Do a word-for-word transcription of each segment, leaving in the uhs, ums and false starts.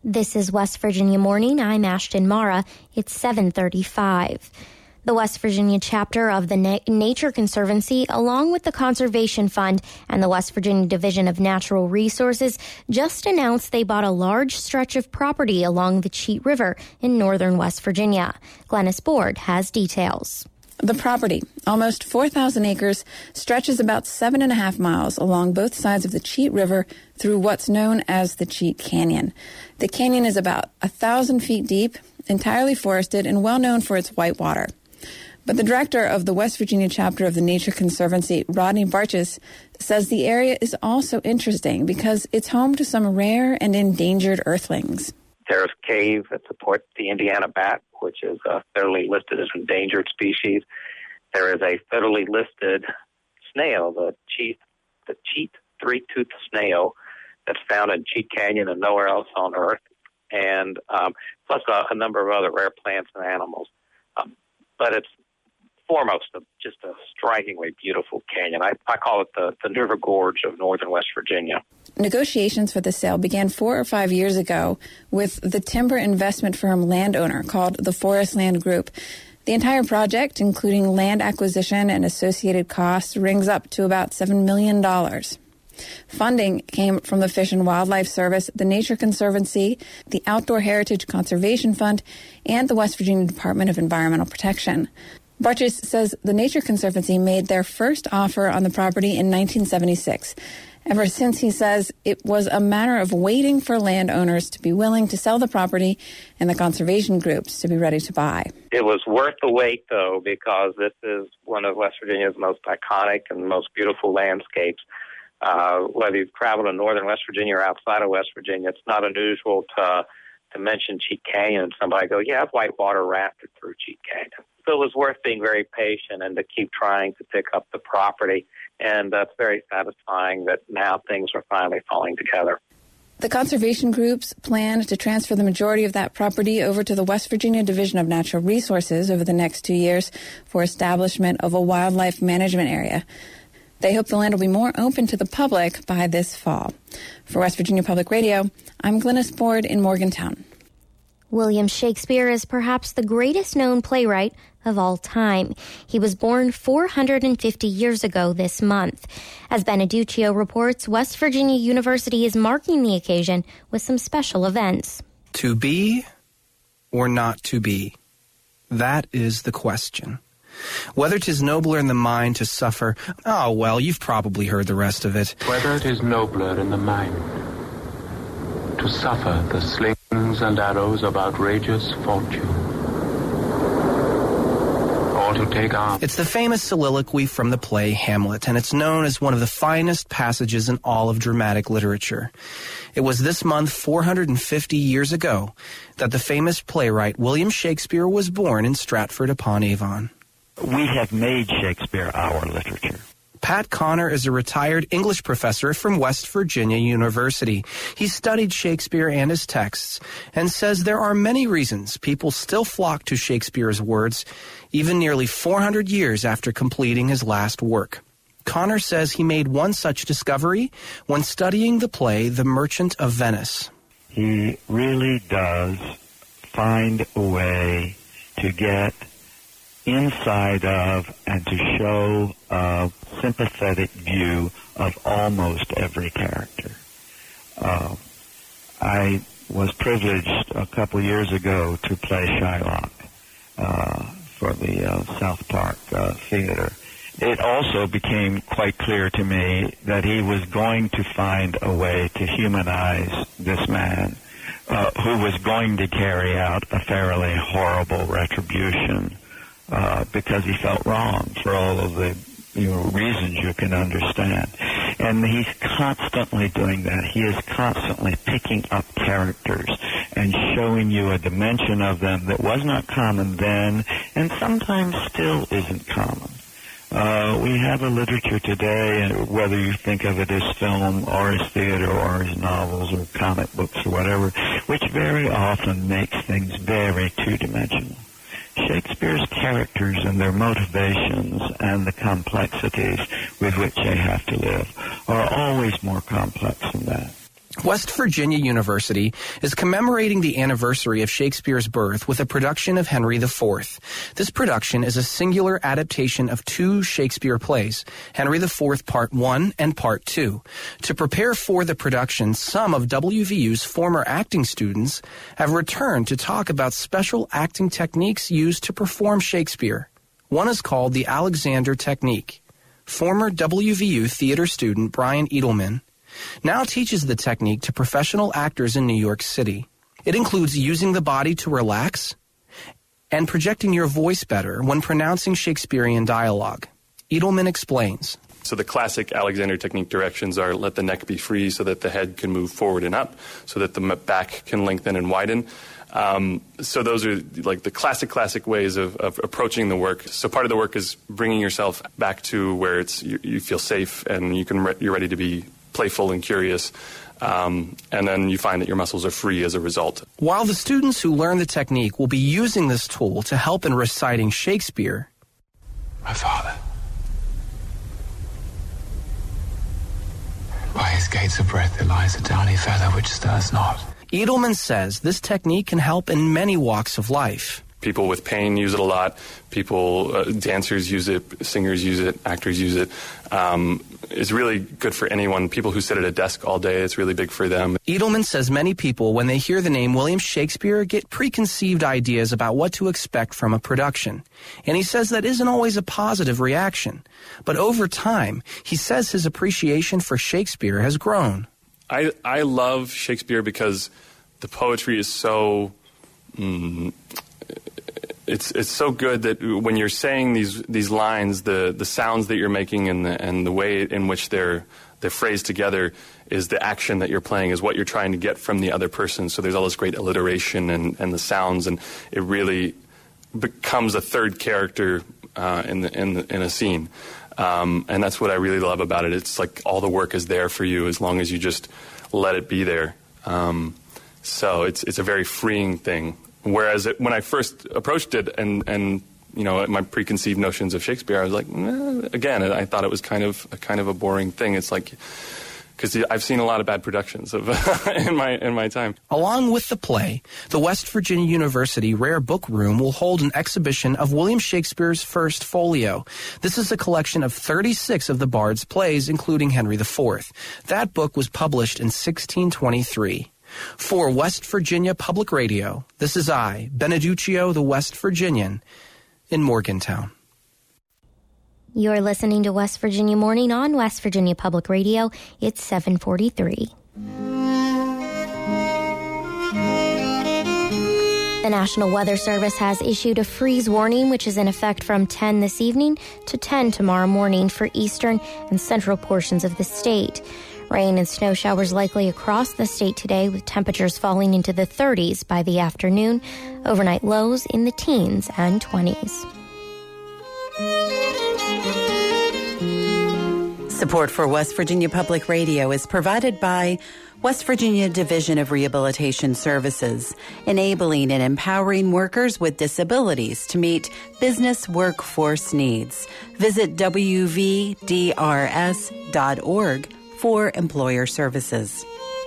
This is West Virginia Morning. I'm Ashton Mara. It's seven thirty-five. The West Virginia chapter of the Na- Nature Conservancy, along with the Conservation Fund and the West Virginia Division of Natural Resources, just announced they bought a large stretch of property along the Cheat River in northern West Virginia. Glennis Board has details. The property, almost four thousand acres, stretches about seven and a half miles along both sides of the Cheat River through what's known as the Cheat Canyon. The canyon is about one thousand feet deep, entirely forested, and well known for its white water. But the director of the West Virginia chapter of the Nature Conservancy, Rodney Bartjes, says the area is also interesting because it's home to some rare and endangered earthlings. There's a cave that supports the Indiana bat, which is uh, federally listed as endangered species. There is a federally listed snail, the Cheat, the Cheat three-toothed snail, that's found in Cheat Canyon and nowhere else on Earth, and um, plus a, a number of other rare plants and animals. Um, but it's foremost of just a strikingly beautiful canyon. I, I call it the, the River Gorge of northern West Virginia. Negotiations for the sale began four or five years ago with the timber investment firm landowner called the Forest Land Group. The entire project, including land acquisition and associated costs, rings up to about seven million dollars. Funding came from the Fish and Wildlife Service, the Nature Conservancy, the Outdoor Heritage Conservation Fund, and the West Virginia Department of Environmental Protection. Bartjes says the Nature Conservancy made their first offer on the property in nineteen seventy-six. Ever since, he says, it was a matter of waiting for landowners to be willing to sell the property and the conservation groups to be ready to buy. It was worth the wait, though, because this is one of West Virginia's most iconic and most beautiful landscapes. Uh, whether you've traveled in northern West Virginia or outside of West Virginia, it's not unusual to to mention Cheat Canyon and somebody go, yeah, I've whitewater rafted through Cheat Canyon. So it was worth being very patient and to keep trying to pick up the property. And that's very satisfying that now things are finally falling together. The conservation groups plan to transfer the majority of that property over to the West Virginia Division of Natural Resources over the next two years for establishment of a wildlife management area. They hope the land will be more open to the public by this fall. For West Virginia Public Radio, I'm Glennis Board in Morgantown. William Shakespeare is perhaps the greatest known playwright of all time. He was born four hundred fifty years ago this month. As Beneduccio reports, West Virginia University is marking the occasion with some special events. To be or not to be? That is the question. Whether 'tis nobler in the mind to suffer, oh, well, you've probably heard the rest of it. Whether it is nobler in the mind to suffer the slings and arrows of outrageous fortune, or to take arms. It's the famous soliloquy from the play Hamlet, and it's known as one of the finest passages in all of dramatic literature. It was this month, four hundred fifty years ago, that the famous playwright William Shakespeare was born in Stratford-upon-Avon. We have made Shakespeare our literature. Pat Connor is a retired English professor from West Virginia University. He studied Shakespeare and his texts and says there are many reasons people still flock to Shakespeare's words, even nearly four hundred years after completing his last work. Connor says he made one such discovery when studying the play The Merchant of Venice. He really does find a way to get inside of and to show a sympathetic view of almost every character. Uh, I was privileged a couple years ago to play Shylock uh, for the uh, South Park uh, Theater. It also became quite clear to me that he was going to find a way to humanize this man uh, who was going to carry out a fairly horrible retribution Uh, because he felt wrong for all of the you know, reasons you can understand. And he's constantly doing that. He is constantly picking up characters and showing you a dimension of them that was not common then and sometimes still isn't common. Uh, we have a literature today, whether you think of it as film or as theater or as novels or comic books or whatever, which very often makes things very two-dimensional. Shakespeare's characters and their motivations and the complexities with which they have to live are always more complex than that. West Virginia University is commemorating the anniversary of Shakespeare's birth with a production of Henry the Fourth. This production is a singular adaptation of two Shakespeare plays, Henry the Fourth Part one and Part two. To prepare for the production, some of W V U's former acting students have returned to talk about special acting techniques used to perform Shakespeare. One is called the Alexander Technique. Former W V U theater student Brian Edelman now teaches the technique to professional actors in New York City. It includes using the body to relax and projecting your voice better when pronouncing Shakespearean dialogue. Edelman explains. So the classic Alexander Technique directions are let the neck be free so that the head can move forward and up, so that the back can lengthen and widen. Um, so those are like the classic, classic ways of, of approaching the work. So part of the work is bringing yourself back to where it's you, you feel safe and you can re- you're ready to be playful and curious, um, and then you find that your muscles are free as a result. While the students who learn the technique will be using this tool to help in reciting Shakespeare, my father, by his gates of breath there lies a downy feather which stirs not. Edelman says this technique can help in many walks of life. People with pain use it a lot. People, uh, dancers use it, singers use it, actors use it. Um, it's really good for anyone. People who sit at a desk all day, it's really big for them. Edelman says many people, when they hear the name William Shakespeare, get preconceived ideas about what to expect from a production. And he says that isn't always a positive reaction. But over time, he says his appreciation for Shakespeare has grown. I, I love Shakespeare because the poetry is so... Mm, It's it's so good that when you're saying these these lines, the, the sounds that you're making and the and the way in which they're they're phrased together is the action that you're playing, is what you're trying to get from the other person. So there's all this great alliteration and, and the sounds, and it really becomes a third character uh, in the, in the, in a scene. Um, and that's what I really love about it. It's like all the work is there for you as long as you just let it be there. Um, so it's it's a very freeing thing. Whereas it, when I first approached it and, and you know, my preconceived notions of Shakespeare, I was like, eh, again, I thought it was kind of a kind of a boring thing. It's like, because I've seen a lot of bad productions of in my in my time. Along with the play, the West Virginia University Rare Book Room will hold an exhibition of William Shakespeare's First Folio. This is a collection of thirty-six of the Bard's plays, including Henry the Fourth. That book was published in sixteen twenty-three. For West Virginia Public Radio, this is I, Beneduccio, the West Virginian, in Morgantown. You're listening to West Virginia Morning on West Virginia Public Radio. It's seven forty-three. The National Weather Service has issued a freeze warning, which is in effect from ten this evening to ten tomorrow morning for eastern and central portions of the state. Rain and snow showers likely across the state today, with temperatures falling into the thirties by the afternoon, overnight lows in the teens and twenties. Support for West Virginia Public Radio is provided by West Virginia Division of Rehabilitation Services, enabling and empowering workers with disabilities to meet business workforce needs. Visit w v d r s dot org for employer services.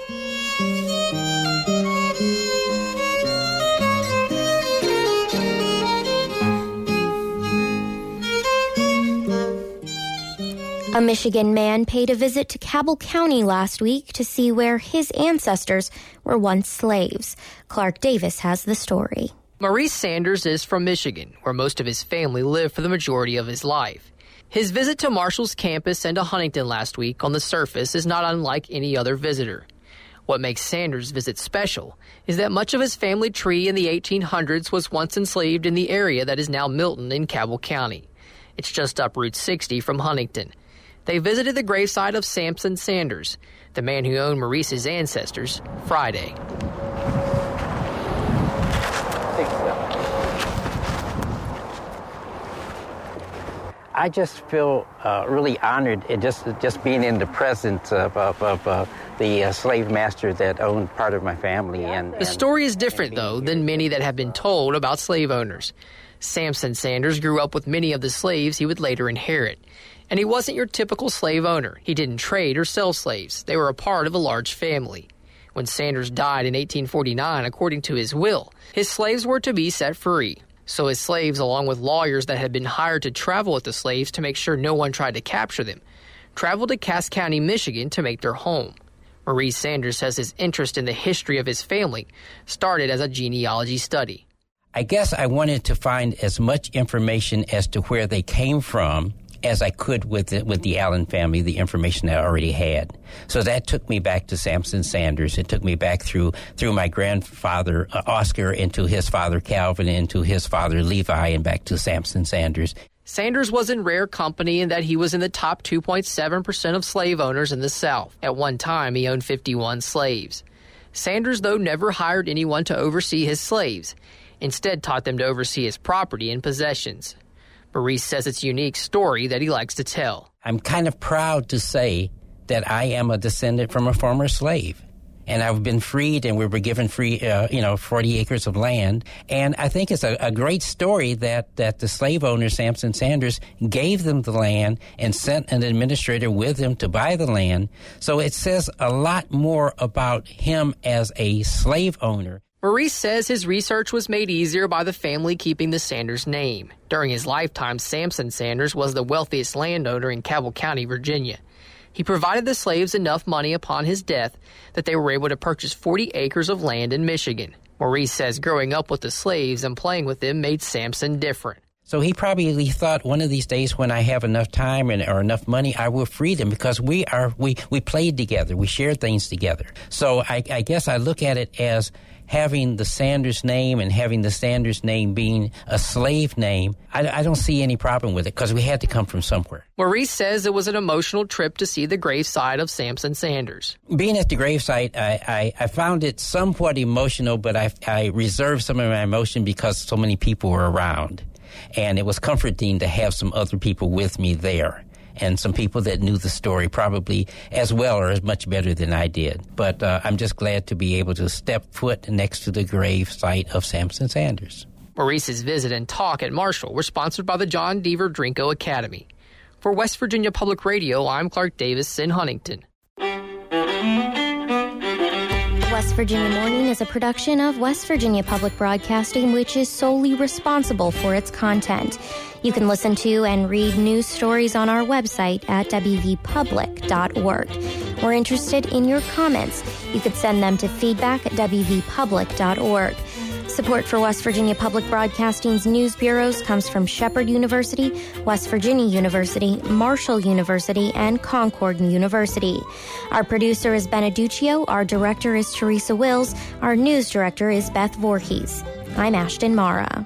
A Michigan man paid a visit to Cabell County last week to see where his ancestors were once slaves. Clark Davis has the story. Maurice Sanders is from Michigan, where most of his family lived for the majority of his life. His visit to Marshall's campus and to Huntington last week on the surface is not unlike any other visitor. What makes Sanders' visit special is that much of his family tree in the eighteen hundreds was once enslaved in the area that is now Milton in Cabell County. It's just up Route sixty from Huntington. They visited the gravesite of Samson Sanders, the man who owned Maurice's ancestors, Friday. I just feel uh, really honored at just just being in the presence of, of, of uh, the uh, slave master that owned part of my family. And, the story is different, though, than many that have been told about slave owners. Samson Sanders grew up with many of the slaves he would later inherit. And he wasn't your typical slave owner. He didn't trade or sell slaves. They were a part of a large family. When Sanders died in eighteen forty-nine, according to his will, his slaves were to be set free. So his slaves, along with lawyers that had been hired to travel with the slaves to make sure no one tried to capture them, traveled to Cass County, Michigan to make their home. Maurice Sanders says his interest in the history of his family started as a genealogy study. I guess I wanted to find as much information as to where they came from as I could with the, with the Allen family, the information I already had. So that took me back to Samson Sanders. It took me back through through my grandfather, uh, Oscar, into his father, Calvin, into his father, Levi, and back to Samson Sanders. Sanders was in rare company in that he was in the top two point seven percent of slave owners in the South. At one time, he owned fifty-one slaves. Sanders, though, never hired anyone to oversee his slaves. Instead, taught them to oversee his property and possessions. Maurice says it's a unique story that he likes to tell. I'm kind of proud to say that I am a descendant from a former slave. And I've been freed, and we were given free, uh, you know, forty acres of land. And I think it's a, a great story that, that the slave owner, Samson Sanders, gave them the land and sent an administrator with them to buy the land. So it says a lot more about him as a slave owner. Maurice says his research was made easier by the family keeping the Sanders name. During his lifetime, Samson Sanders was the wealthiest landowner in Cabell County, Virginia. He provided the slaves enough money upon his death that they were able to purchase forty acres of land in Michigan. Maurice says growing up with the slaves and playing with them made Samson different. So he probably thought one of these days when I have enough time and or enough money, I will free them because we are we, we played together. We shared things together. So I, I guess I look at it as having the Sanders name and having the Sanders name being a slave name. I, I don't see any problem with it because we had to come from somewhere. Maurice says it was an emotional trip to see the gravesite of Samson Sanders. Being at the gravesite, I, I, I found it somewhat emotional, but I, I reserved some of my emotion because so many people were around. And it was comforting to have some other people with me there and some people that knew the story probably as well or as much better than I did. But uh, I'm just glad to be able to step foot next to the grave site of Samson Sanders. Maurice's visit and talk at Marshall were sponsored by the John Deaver Drinko Academy. For West Virginia Public Radio, I'm Clark Davis in Huntington. West Virginia Morning is a production of West Virginia Public Broadcasting, which is solely responsible for its content. You can listen to and read news stories on our website at w v public dot org. We're interested in your comments. You could send them to feedback at w v public dot org. Support for West Virginia Public Broadcasting's news bureaus comes from Shepherd University, West Virginia University, Marshall University, and Concord University. Our producer is Beneduccio. Our director is Teresa Wills. Our news director is Beth Voorhees. I'm Ashton Mara.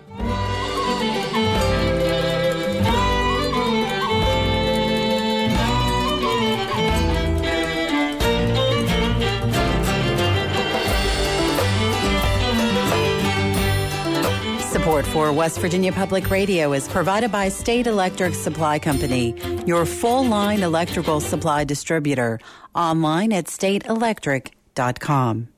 Support for West Virginia Public Radio is provided by State Electric Supply Company, your full-line electrical supply distributor, online at state electric dot com.